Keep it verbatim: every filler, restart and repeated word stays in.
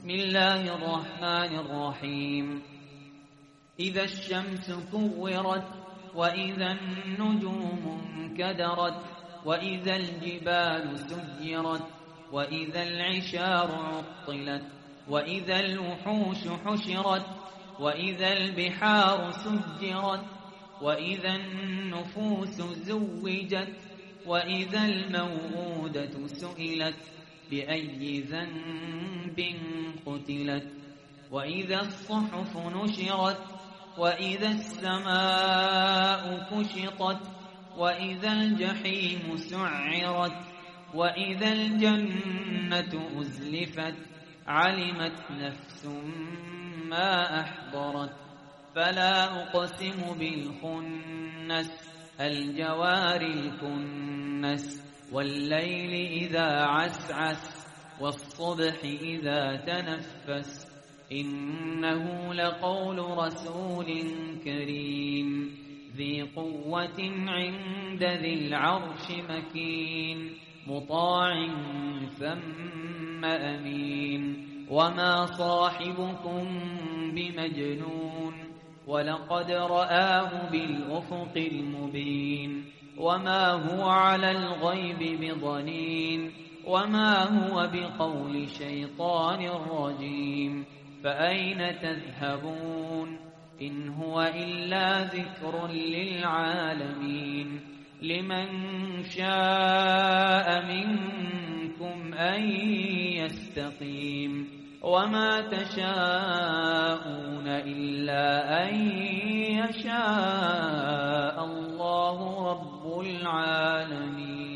بسم الله الرحمن الرحيم إذا الشمس كورت وإذا النجوم انكدرت وإذا الجبال سجرت وإذا العشار عطلت وإذا الوحوش حشرت وإذا البحار سجرت وإذا النفوس زوجت وإذا الموءودة سئلت بأي ذنب قتلت وإذا الصحف نشرت وإذا السماء كشطت وإذا الجحيم سعرت وإذا الجنة أزلفت علمت نفس ما أحضرت فلا أقسم بالخنس الجوار الكنس والليل إذا عسعس والصبح إذا تنفس إنه لقول رسول كريم ذي قوة عند ذي العرش مكين مطاع ثم أمين وما صاحبكم بمجنون ولقد رآه بالأفق المبين وما هو على الغيب بضنين وما هو بقول شيطان رجيم فأين تذهبون إن هو إلا ذكر للعالمين لمن شاء منكم أن يستقيم وما تشاءون إلا أن يشاء الله رب العالمين.